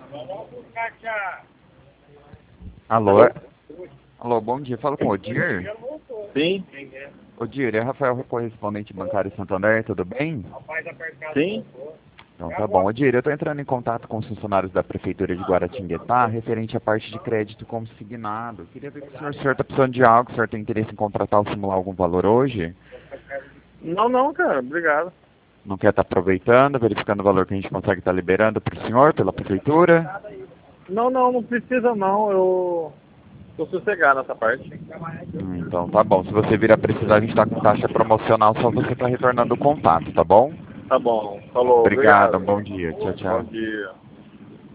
Alô? Alô? Alô, bom dia. Fala com o Odir. Sim? Odir, é Rafael, correspondente bancário Santander, tudo bem? Sim? Então tá bom. Odir, eu estou entrando em contato com os funcionários da Prefeitura de Guaratinguetá, referente à parte de crédito consignado. Queria ver com o senhor está precisando de algo, o senhor tem interesse em contratar ou simular algum valor hoje? Não, cara. Obrigado. Não quer estar aproveitando, verificando o valor que a gente consegue estar liberando para o senhor, pela Prefeitura? Não precisa não. Eu tô sossegado nessa parte. Então tá bom. Se você vir a precisar, a gente está com taxa promocional, só você está retornando o contato, tá bom? Tá bom. Falou. Obrigado, Obrigado. um bom dia. Tchau, Bom tchau. dia.